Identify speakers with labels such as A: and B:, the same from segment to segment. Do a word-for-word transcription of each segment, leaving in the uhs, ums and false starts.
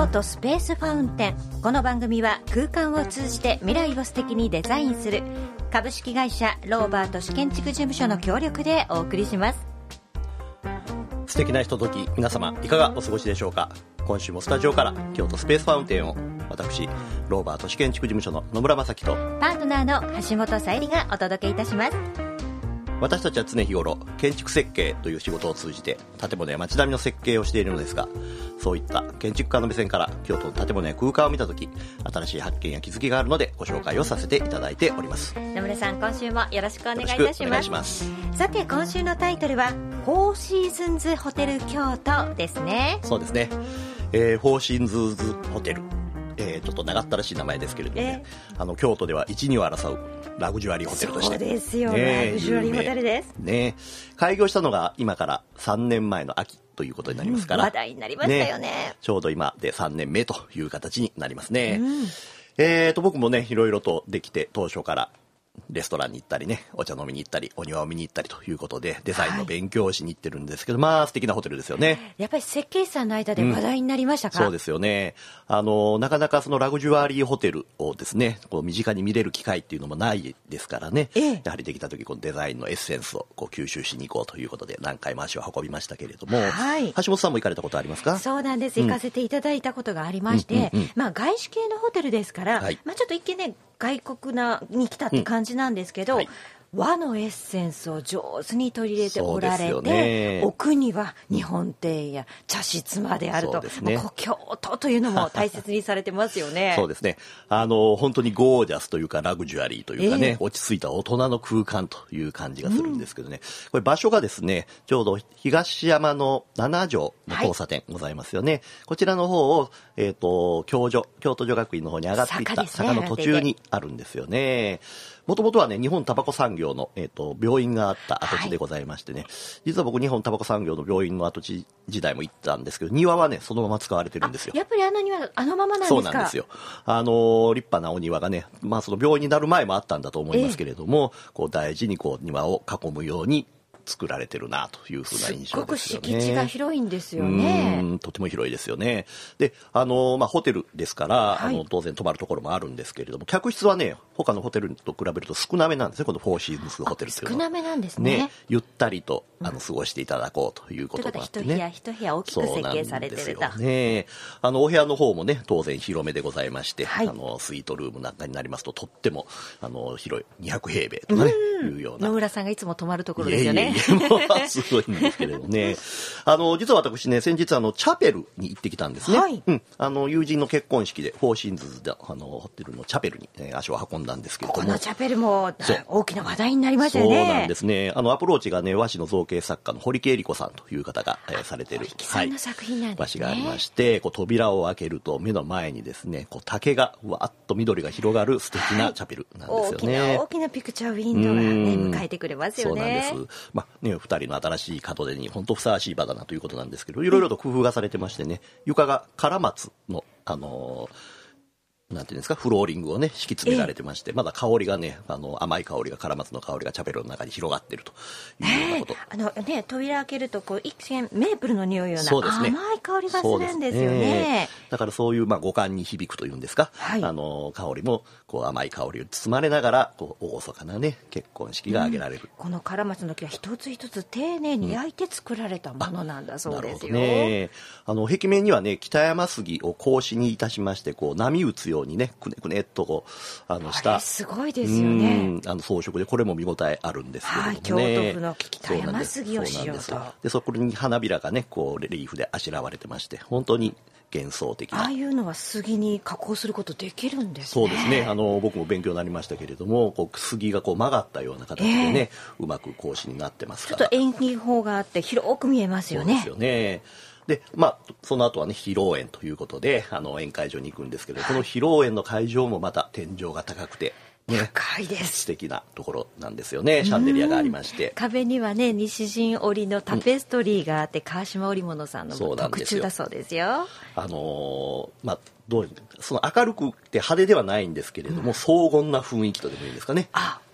A: 京都スペースファウンテン。この番組は空間を通じて未来を素敵にデザインする株式会社ローバート市建築事務所の協力でお送りします。
B: 素敵なひととき、皆様いかがお過ごしでしょうか。今週もスタジオから京都スペースファウンテンを私ローバート市建築事務所の野村正樹と
A: パートナーの橋本さゆりがお届けいたします。
B: 私たちは常日頃建築設計という仕事を通じて建物や街並みの設計をしているのですが、そういった建築家の目線から京都の建物や空間を見たとき、新しい発見や気づきがあるのでご紹介をさせていただいております。
A: 野村さん、今週もよろしくお願いいたします。
B: お願いします。
A: さて、今週のタイトルはフォーシーズンズホテル京都ですね。
B: そうですね、えー、フォーシーズンズホテル、えー、ちょっと長ったらしい名前ですけれどもね、えー、あの京都では一二を争うラグジュアリーホテルとして。
A: そうですよ、ね、ラグジュアリーホテルです、
B: ね、開業したのが今からさんねんまえの秋ということになりますから、
A: うん、話題になりましたよ ね, ね
B: ちょうど今でさんねんめという形になりますね、うん、えーと僕もねいろいろとできて当初からレストランに行ったりね、お茶飲みに行ったりお庭を見に行ったりということでデザインの勉強をしに行ってるんですけど、はい、まあ素敵なホテルですよね。
A: やっぱり設計士さんの間で話題になりましたか。
B: うん、そうですよね。あのなかなかそのラグジュアリーホテルをですねこう身近に見れる機会っていうのもないですからね、ええ、やはりできた時このデザインのエッセンスをこう吸収しに行こうということで何回も足を運びましたけれども、はい、橋本さんも行かれたことありますか。
A: そうなんです、行かせていただいたことがありまして、うんうんうんうん、まあ、外資系のホテルですから、はい、まあ、ちょっと一見ね外国なに来たって感じなんですけど、うん、はい、和のエッセンスを上手に取り入れておられて、ね、奥には日本庭園や茶室まであると、ね、故郷とというのも大切にされてますよね。
B: そうですね、あの本当にゴージャスというかラグジュアリーというかね、えー、落ち着いた大人の空間という感じがするんですけどね、うん、これ場所がですねちょうど東山の七条の交差点ございますよね、はい、こちらの方を、えーと、京女京都女学院の方に上がっていった坂の途中にあるんですよね。もともとはね日本タバコ産業の、えーと、病院があった跡地でございましてね、はい、実は僕日本タバコ産業の病院の跡地時代も行ったんですけど、庭はねそのまま使われてるんですよ。
A: やっぱりあの庭あのままなんですか。
B: そうなんですよ。あの立派なお庭がね、まあ、その病院になる前もあったんだと思いますけれども、えー、こう大事にこう庭を囲むように作られてるなというふうな印象ですよね。
A: すごく敷地が広いんですよね。
B: うん、とても広いですよね。で、あのまあホテルですから、はい、あの当然泊まるところもあるんですけれども、客室はね他のホテルと比べると少なめなんですね。このフォーシーズンズホテルっていうのは
A: 少なめなんですね。
B: ね、ゆったりとあの過ごしていただこうということもあってね。
A: 一部屋一部屋大きく設計されてると。
B: そうなんですよね。あのお部屋の方もね当然広めでございまして、はい、あのスイートルームなんかになりますととってもあの広いにひゃくへいべいとかねいうような。
A: 野村さんがいつも泊まるところですよね。
B: いやいやいやもうすごいんですけれどね。あの実は私ね先日あのチャペルに行ってきたんですね、はい、うん、あの友人の結婚式でフォーシーズンズであのホテルのチャペルに、えー、足を運んだんですけれども、
A: このチャペルも大きな話題になりましたよね。
B: そうなんですね。あのアプローチがね和紙の造形作家の堀木恵理子さんという方が、えー、されている
A: 堀木さんの作品なんですね、
B: 和紙がありまして、こう扉を開けると目の前にですねこう竹がわっと緑が広がる素敵なチャペルなんですよね、
A: はい、大きな大きなピクチャーウィンドウが、ね、迎えてくれますよね。
B: そうなんです、まあね、ふたりの新しい門出に本当ふさわしい場だなということなんですけど、いろいろと工夫がされてましてね、床がカラマツの、あのーなんていうんですか、フローリングをね敷き詰められてまして、まだ香りがねあの甘い香りがカラマツの香りがチャペルの中に広がっているというようなこと、
A: えー、あのね扉開けるとこう一見メープルの匂いような甘い香りがするんですよね。
B: だからそういう、まあ、五感に響くというんですか、はい、あの香りもこう甘い香りを包まれながらこう厳かなね結婚式が挙げられる、うん、
A: このカラマツの木は一つ一つ丁寧に焼いて作られたものなんだそうですよ、
B: うん、なるほどね。あの壁面にはね北山杉を格子にいたしましてこう波打つようにねくねくねっとこうあのした、
A: すごいですよね、
B: あの装飾でこれも見応えあるんですけれどもね、はい、
A: 京都府の北山杉を使用と、
B: でそこに花びらがねこうレリーフであしらわれてまして本当に幻想的な。
A: ああいうのは杉に加工することできるんですね。
B: そうですね。あの僕も勉強になりましたけれどもこう杉がこう曲がったような形でね、えー、うまく格子になってますから、
A: ちょっと演技法があって広く見えますよね。
B: そうですよね。でまあ、その後はね披露宴ということであの宴会場に行くんですけど、はい、この披露宴の会場もまた天井が高くて、ね、
A: 高いです。
B: 素敵なところなんですよね。シャンデリアがありまして
A: 壁にはね西陣織のタペストリーがあって、うん、川島織物さんの特注だそうですよ。
B: あのー、まあどうその明るくて派手ではないんですけれども、うん、荘厳な雰囲気とでもいいんですかね。
A: あ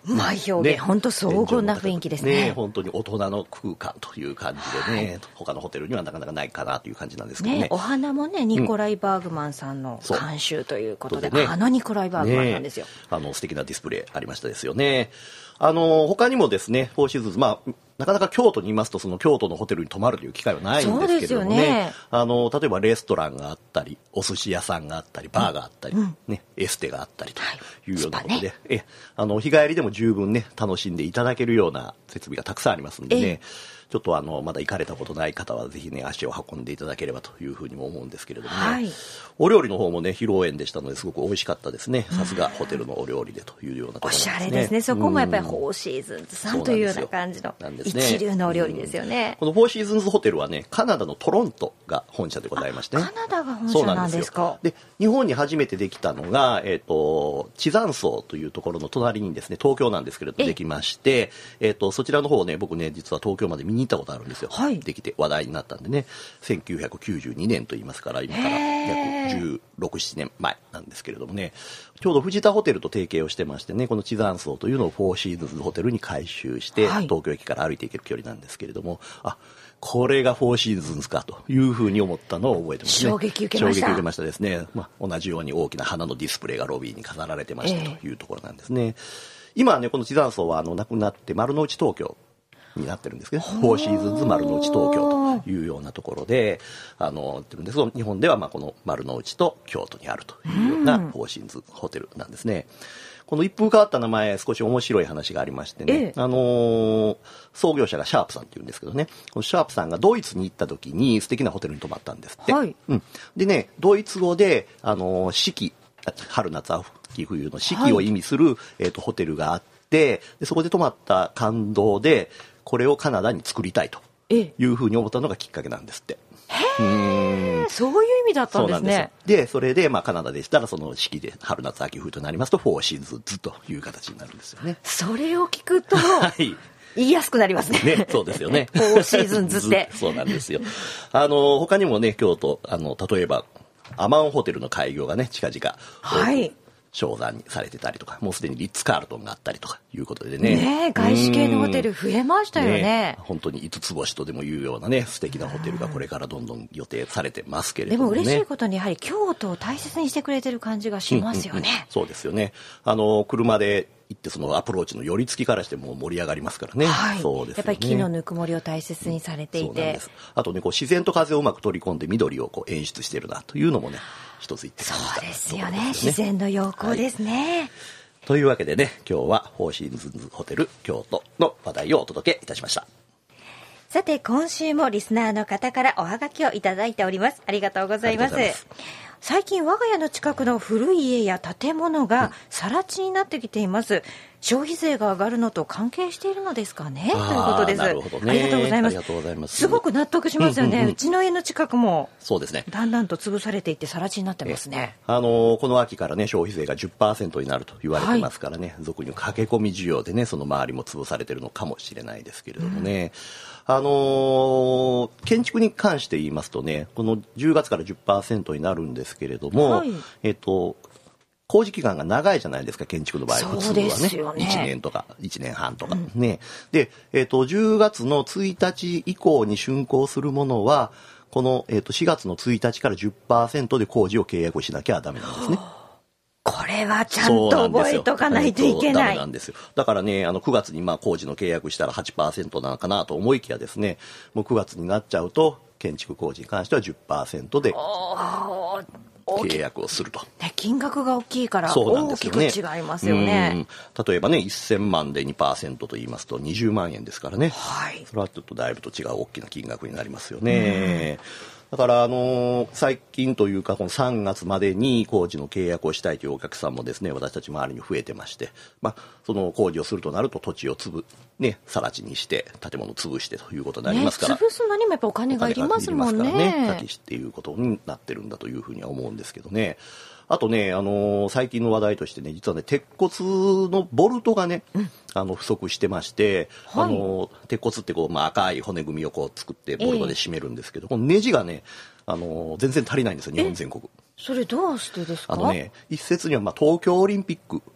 A: うまい表現、本当荘厳な雰囲気ですね。
B: ね、本当に大人の空間という感じでね、はい、他のホテルにはなかなかないかなという感じなんですけどね。
A: ね、お花もね、ニコライ・バーグマンさんの監修ということで、うん、ね、あのニコライ・バーグマンなんですよ。ね、
B: あの素敵なディスプレイありましたですよね。あの他にもですね、フォーシーズンズ、まあなかなか京都にいますとその京都のホテルに泊まるという機会はないんですけれどもね、ね、あの例えばレストランがあったりお寿司屋さんがあったりバーがあったり、うんね、エステがあったりというようなことで、はい、えあの日帰りでも十分ね楽しんでいただけるような設備がたくさんありますんでね、ちょっとあのまだ行かれたことない方はぜひね足を運んでいただければというふうにも思うんですけれどもね、はい、お料理の方もね披露宴でしたのですごく美味しかったですね。さすがホテルのお料理でというようなところなんですね。
A: おしゃれですね。そこもやっぱりフォーシーズンズさんというような感じの一流のお料理ですよね。
B: このフォーシーズンズホテルはねカナダのトロントが本社でございましてね。
A: カナダが本社なんですか。
B: で日本に初めてできたのが、えー、と地山荘というところの隣にですね東京なんですけれどもできまして、えー、とそちらの方をね僕ね実は東京まで見に行ったことあるんですよ、はい、できて話題になったんでねせんきゅうひゃくきゅうじゅうにねんと言いますから今から約じゅうろく、ななねんまえなんですけれどもねちょうど藤田ホテルと提携をしてましてねこの地山荘というのをフォーシーズンズホテルに改修して、はい、東京駅から歩いていける距離なんですけれどもあこれがフォーシーズンズかというふうに思ったのを覚えてますね。
A: 衝撃受けました。
B: 衝撃受けましたですね、まあ、同じように大きな花のディスプレイがロビーに飾られてましたというところなんですね、えー、今はねこの地山荘はあのなくなって丸の内東京になってるんですけど、フォーシーズンズ丸の内東京というようなところであのってるんですけど日本ではまあこの丸の内と京都にあるというようなフォーシーズンズホテルなんですね。この一風変わった名前少し面白い話がありましてね、ええ、あのー、創業者がシャープさんっていうんですけどねこのシャープさんがドイツに行った時に素敵なホテルに泊まったんですって、はい、うん、でねドイツ語で、あのー、四季春夏秋冬の四季を意味する、はい、えーと、ホテルがあってでそこで泊まった感動でこれをカナダに作りたいというふうに思ったのがきっかけなんですって。
A: へー、そういう意味だったんですね。
B: で, でそれで、まあ、カナダでしたらその四季で春夏秋冬となりますとフォーシーズンズという形になるんですよね。
A: それを聞くと、はい、言いやすくなります ね,
B: ねそうですよね
A: フォーシーズンズって
B: そうなんですよ。あの他にもね京都あの例えばアマンホテルの開業がね近々はい商談にされてたりとかもうすでにリッツカールトンがあったりとかいうことでね
A: ね外資系のホテル増えましたよ ね, ね
B: 本当に五つ星とでもいうようなね素敵なホテルがこれからどんどん予定されてますけれども、ね、
A: でも嬉しいことにやはり京都を大切にしてくれてる感じがしますよね、うんうんうん、
B: そうですよね。あの車で行ってそのアプローチの寄り付きからしても盛り上がりますからね、
A: はい、
B: そうですよね。
A: やっぱり木のぬくもりを大切にされていて、そうなんです。
B: あとねこう自然と風をうまく取り込んで緑をこう演出してるなというのもね一つ言って感じたところですよね。
A: そうですよね自然の陽光ですね、はい、
B: というわけでね今日はフォーシーズンズホテル京都の話題をお届けいたしました。
A: さて今週もリスナーの方からおはがきをいただいております。ありがとうございます。最近我が家の近くの古い家や建物が更地になってきています、うん、消費税が上がるのと関係しているのですかねということです。
B: なるほどね、
A: ありがとうございます。ありがとうございます。すごく納得しますよね、うんうんうん、うちの家の近くも
B: そうですね
A: だんだんと潰されていって更地になってますね。
B: あのー、この秋からね消費税が じゅっパーセント になると言われてますからね、はい、俗に駆け込み需要でねその周りも潰されてるのかもしれないですけれどもね、うん、あのー、建築に関して言いますとねこのじゅうがつから じゅっパーセント になるんですけれども、はい、えっと工事期間が長いじゃないですか建築の場合普通はね、ねいちねんとかいちねんはんとか、うん、ねで、えー、とじゅうがつのついたち以降に竣工するものはこの、えー、としがつのついたちから じゅっパーセント で工事を契約しなきゃダメなんですね。
A: これはちゃんと覚えとかないといけない。
B: ダメなんですよ。だからねあのくがつにまあ工事の契約したら はちパーセント なのかなと思いきやですねもうくがつになっちゃうと建築工事に関しては じゅっパーセント で契約をすると、
A: ね、金額が大きいから大きく違いますよね。
B: うん例えばねせんまんで にパーセント と言いますとにじゅうまんえんですからね、はい、それはちょっとだいぶと違う大きな金額になりますよね。だから、あのー、最近というかこのさんがつまでに工事の契約をしたいというお客さんもですね私たち周りに増えてまして、まあ、その工事をするとなると土地をつぶね更地にして建物を潰してということになりますから、
A: ね、潰すのにもやっぱお金がいりますもんね。
B: 建地っていうことになってるんだというふうには思うんですけどね。あとね、あのー、最近の話題としてね実はね鉄骨のボルトがね、うん、あの不足してまして、はい、あのー、鉄骨ってこう、まあ、赤い骨組みをこう作ってボルトで締めるんですけど、えー、このネジがね、あのー、全然足りないんですよ日本全国。
A: それどうしてですか。
B: あのね一説には、まあ、東京オリンピック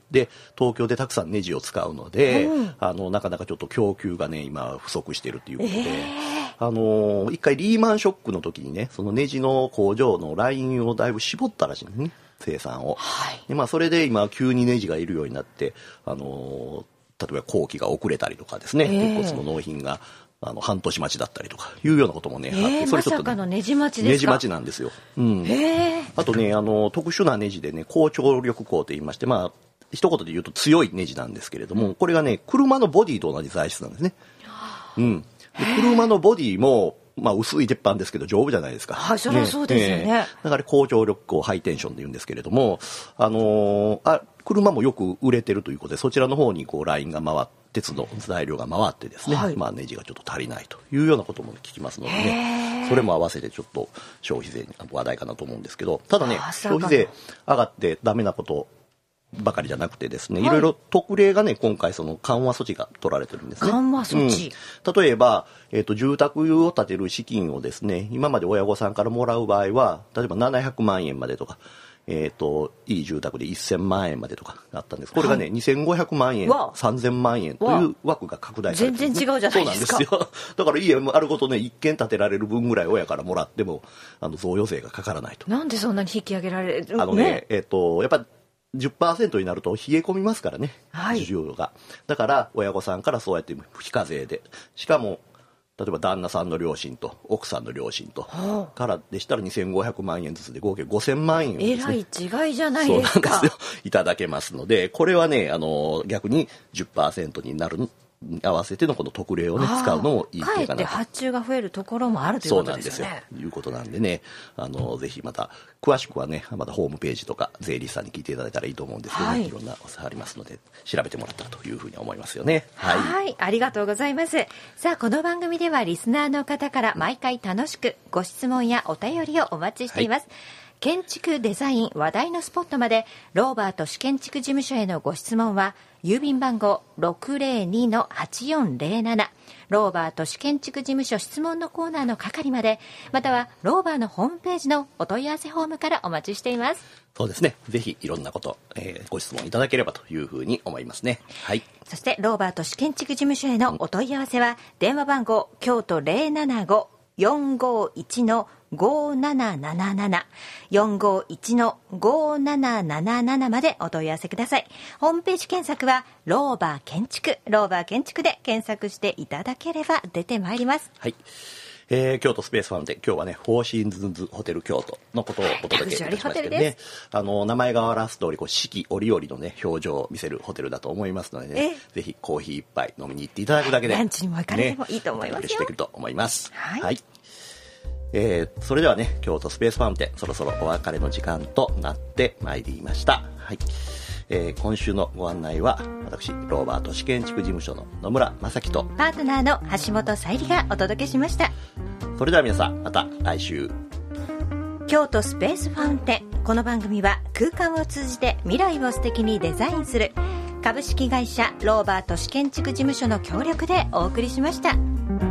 B: で東京でたくさんネジを使うので、
A: うん、
B: あのなかなかちょっと供給がね今不足しているということで、えー、あの一回リーマンショックの時にねそのネジの工場のラインをだいぶ絞ったらしいんですね、生産を、はい、でまあ、それで今急にネジがいるようになって、あの例えば工期が遅れたりとかですね、えー、鉄骨の納品があの半年待ちだったりとかいうようなこともね、
A: えー、あって、それちょっと、ね、まさかのネジ待ちですか。
B: ネジ待ちなんですよ、うん、えー、あとねあの特殊なネジでね高張力鋼と言いまして、まあ一言で言うと強いネジなんですけれども、これがね車のボディと同じ材質なんですね、うん、で車のボディもまあ薄い鉄板ですけど丈夫じゃないですか。
A: はい、そりゃそうですよね。ね
B: だから高張力鋼ハイテンションで言うんですけれども、あのー、あ車もよく売れてるということで、そちらの方にこうラインが回って、鉄の材料が回ってですね、はい、まあネジがちょっと足りないというようなことも聞きますのでね、それも合わせてちょっと消費税に話題かなと思うんですけど、ただね消費税上がってダメなことばかりじゃなくてですね、はい、いろいろ特例がね今回その緩和措置が取られてるんですね。
A: 緩和措置、
B: うん、例えば、えーと、住宅を建てる資金をですね今まで親御さんからもらう場合は例えばななひゃくまんえんまでとか、えーと、いい住宅でせんまんえんまでとかあったんです。これがね、はい、にせんごひゃくまんえんさんぜんまんえんという枠が拡大されてるんです、ね、
A: 全然違うじゃないですか。
B: そうなんですよ。だから家あるごとね一軒建てられる分ぐらい親からもらってもあの贈与税がかからないと。
A: なんでそんなに引き上げられる
B: あのね、ねえーと、やっぱじゅっパーセント になると冷え込みますからね、
A: はい、
B: 需要が。だから親御さんからそうやって非課税で、しかも例えば旦那さんの両親と奥さんの両親とからでしたらにせんごひゃくまんえんずつで合計ごせんまんえんをですね、
A: えらい違いじゃないですか。
B: そうなんですよ、いただけますので、これはねあの逆に じゅっパーセント になるに合わせてのこの特例をね使うのもいい手かなと。
A: かえって発注が増えるところもあるということですよね。
B: そうなんですよ。いうことなんでね、あのぜひまた詳しくはねまたホームページとか税理士さんに聞いていただいたらいいと思うんですけどね、はい、いろんなお世話ありますので調べてもらったらというふうに思いますよね。
A: はい、はい、ありがとうございます。さあこの番組ではリスナーの方から毎回楽しくご質問やお便りをお待ちしています、はい、建築デザイン話題のスポットまでローバー都市建築事務所へのご質問は郵便番号 ろくまるにのはちよんぜろなな ローバー都市建築事務所質問のコーナーの係まで、またはローバーのホームページのお問い合わせフォームからお待ちしています。
B: そうですね、ぜひいろんなこと、えー、ご質問いただければというふうに思いますね。はい。
A: そしてローバー都市建築事務所へのお問い合わせは、うん、電話番号京都 ゼロななご よんごいちのごななななな よんごいちのごななななな までお問い合わせください。ホームページ検索はローバー建築ローバー建築で検索していただければ出てまいります。
B: はい、えー、京都スペースファウンテン、今日はねフォーシーズンズホテル京都のことをお届けいたしましたけどね、あの名前が表す通りこう四季折々のね表情を見せるホテルだと思いますのでね、ぜひコーヒー一杯飲みに行っていただくだけで、
A: ランチにも行かれてもいいと思いますよ、ね、
B: してくると思います。
A: はい、はい、
B: えー、それではね京都スペースファウンテン、そろそろお別れの時間となってまいりました。はい、えー、今週のご案内は私ローバー都市建築事務所の野村正樹と
A: パートナーの橋本沙莉がお届けしました。
B: それでは皆さんまた来週。
A: 京都スペースファウンテン、この番組は空間を通じて未来を素敵にデザインする株式会社ローバー都市建築事務所の協力でお送りしました。